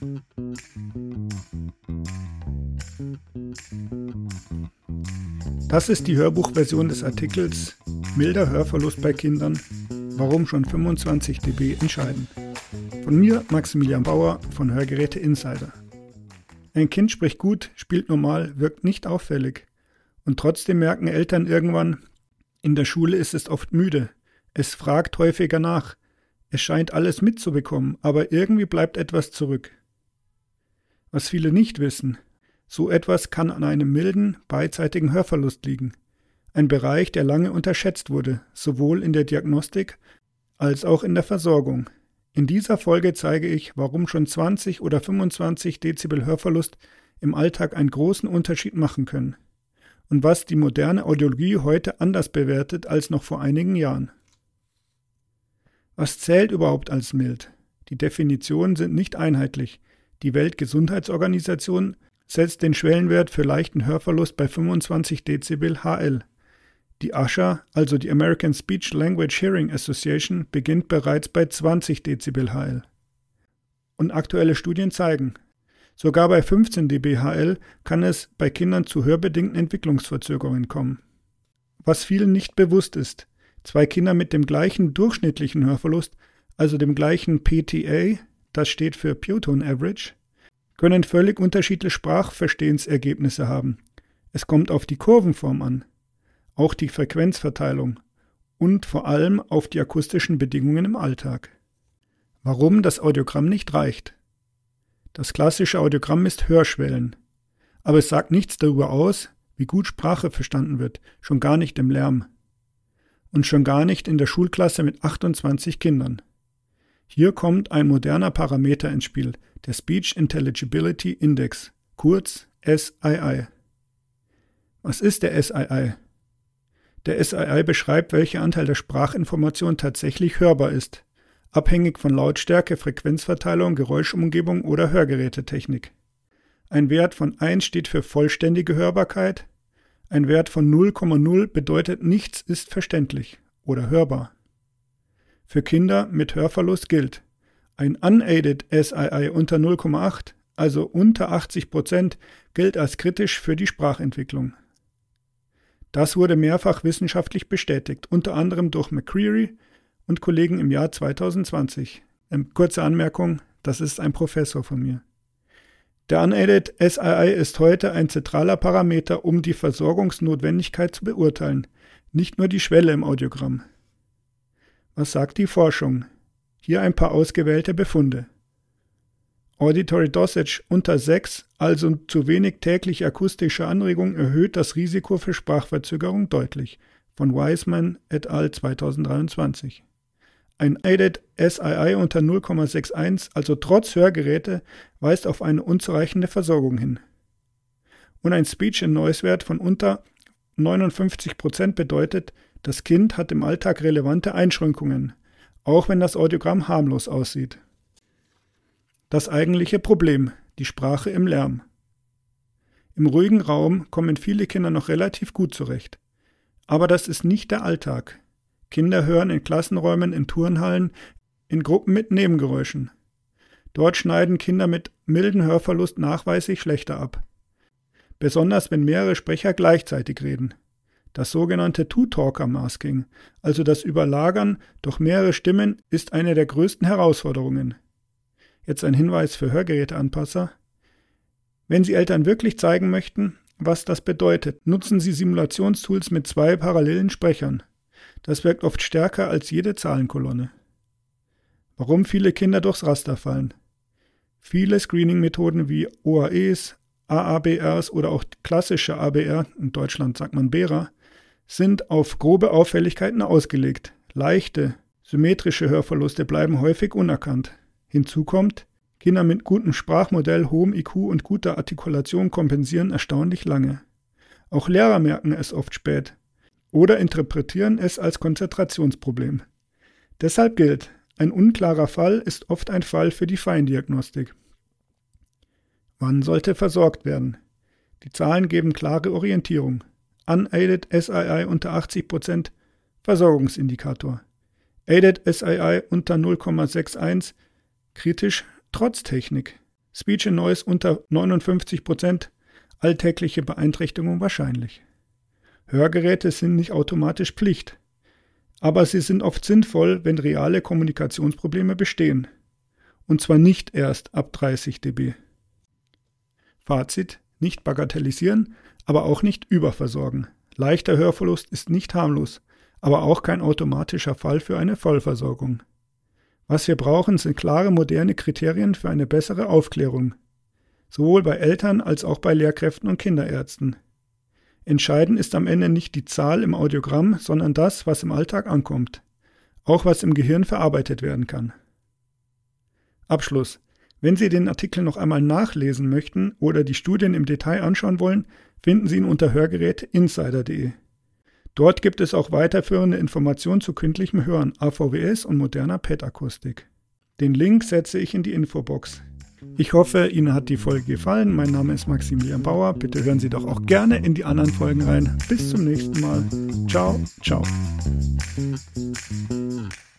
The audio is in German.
Das ist die Hörbuchversion des Artikels Milder Hörverlust bei Kindern, warum schon 25 dB entscheiden. Von mir, Maximilian Bauer von Hörgeräte Insider. Ein Kind spricht gut, spielt normal, wirkt nicht auffällig. Und trotzdem merken Eltern irgendwann, in der Schule ist es oft müde. Es fragt häufiger nach. Es scheint alles mitzubekommen, aber irgendwie bleibt etwas zurück. Was viele nicht wissen, so etwas kann an einem milden, beidseitigen Hörverlust liegen. Ein Bereich, der lange unterschätzt wurde, sowohl in der Diagnostik als auch in der Versorgung. In dieser Folge zeige ich, warum schon 20 oder 25 Dezibel Hörverlust im Alltag einen großen Unterschied machen können. Und was die moderne Audiologie heute anders bewertet als noch vor einigen Jahren. Was zählt überhaupt als mild? Die Definitionen sind nicht einheitlich. Die Weltgesundheitsorganisation setzt den Schwellenwert für leichten Hörverlust bei 25 Dezibel HL. Die ASHA, also die American Speech Language Hearing Association, beginnt bereits bei 20 Dezibel HL. Und aktuelle Studien zeigen, sogar bei 15 dB HL kann es bei Kindern zu hörbedingten Entwicklungsverzögerungen kommen. Was vielen nicht bewusst ist, zwei Kinder mit dem gleichen durchschnittlichen Hörverlust, also dem gleichen PTA, das steht für Pure Tone Average, können völlig unterschiedliche Sprachverstehensergebnisse haben. Es kommt auf die Kurvenform an, auch die Frequenzverteilung und vor allem auf die akustischen Bedingungen im Alltag. Warum das Audiogramm nicht reicht? Das klassische Audiogramm ist Hörschwellen, aber es sagt nichts darüber aus, wie gut Sprache verstanden wird, schon gar nicht im Lärm. Und schon gar nicht in der Schulklasse mit 28 Kindern. Hier kommt ein moderner Parameter ins Spiel, der Speech Intelligibility Index, kurz SII. Was ist der SII? Der SII beschreibt, welcher Anteil der Sprachinformation tatsächlich hörbar ist, abhängig von Lautstärke, Frequenzverteilung, Geräuschumgebung oder Hörgerätetechnik. Ein Wert von 1 steht für vollständige Hörbarkeit. Ein Wert von 0,0 bedeutet, nichts ist verständlich oder hörbar. Für Kinder mit Hörverlust gilt, ein unaided SII unter 0,8, also unter 80%, gilt als kritisch für die Sprachentwicklung. Das wurde mehrfach wissenschaftlich bestätigt, unter anderem durch McCreary und Kollegen im Jahr 2020. Kurze Anmerkung, das ist ein Professor von mir. Der unaided SII ist heute ein zentraler Parameter, um die Versorgungsnotwendigkeit zu beurteilen, nicht nur die Schwelle im Audiogramm. Was sagt die Forschung? Hier ein paar ausgewählte Befunde. Auditory Dosage unter 6, also zu wenig tägliche akustische Anregung, erhöht das Risiko für Sprachverzögerung deutlich. Von Wiseman et al. 2023. Ein Aided SII unter 0,61, also trotz Hörgeräte, weist auf eine unzureichende Versorgung hin. Und ein Speech-in-Noise-Wert von unter 59% bedeutet, das Kind hat im Alltag relevante Einschränkungen, auch wenn das Audiogramm harmlos aussieht. Das eigentliche Problem, die Sprache im Lärm. Im ruhigen Raum kommen viele Kinder noch relativ gut zurecht. Aber das ist nicht der Alltag. Kinder hören in Klassenräumen, in Turnhallen, in Gruppen mit Nebengeräuschen. Dort schneiden Kinder mit milden Hörverlust nachweislich schlechter ab. Besonders wenn mehrere Sprecher gleichzeitig reden. Das sogenannte Two-Talker-Masking, also das Überlagern durch mehrere Stimmen, ist eine der größten Herausforderungen. Jetzt ein Hinweis für Hörgeräteanpasser. Wenn Sie Eltern wirklich zeigen möchten, was das bedeutet, nutzen Sie Simulationstools mit 2 parallelen Sprechern. Das wirkt oft stärker als jede Zahlenkolonne. Warum viele Kinder durchs Raster fallen? Viele Screening-Methoden wie OAEs, AABRs oder auch klassische ABR, in Deutschland sagt man BERA, sind auf grobe Auffälligkeiten ausgelegt. Leichte, symmetrische Hörverluste bleiben häufig unerkannt. Hinzu kommt, Kinder mit gutem Sprachmodell, hohem IQ und guter Artikulation kompensieren erstaunlich lange. Auch Lehrer merken es oft spät oder interpretieren es als Konzentrationsproblem. Deshalb gilt, ein unklarer Fall ist oft ein Fall für die Feindiagnostik. Wann sollte versorgt werden? Die Zahlen geben klare Orientierung. Unaided SII unter 80%, Versorgungsindikator. Aided SII unter 0,61, kritisch trotz Technik. Speech and Noise unter 59%, alltägliche Beeinträchtigung wahrscheinlich. Hörgeräte sind nicht automatisch Pflicht, aber sie sind oft sinnvoll, wenn reale Kommunikationsprobleme bestehen. Und zwar nicht erst ab 30 dB. Fazit: Nicht bagatellisieren, aber auch nicht überversorgen. Leichter Hörverlust ist nicht harmlos, aber auch kein automatischer Fall für eine Vollversorgung. Was wir brauchen, sind klare, moderne Kriterien für eine bessere Aufklärung. Sowohl bei Eltern als auch bei Lehrkräften und Kinderärzten. Entscheidend ist am Ende nicht die Zahl im Audiogramm, sondern das, was im Alltag ankommt. Auch was im Gehirn verarbeitet werden kann. Abschluss. Wenn Sie den Artikel noch einmal nachlesen möchten oder die Studien im Detail anschauen wollen, finden Sie ihn unter hörgeräteinsider.de. Dort gibt es auch weiterführende Informationen zu kindlichem Hören, AVWS und moderner PET-Akustik. Den Link setze ich in die Infobox. Ich hoffe, Ihnen hat die Folge gefallen. Mein Name ist Maximilian Bauer. Bitte hören Sie doch auch gerne in die anderen Folgen rein. Bis zum nächsten Mal. Ciao, ciao.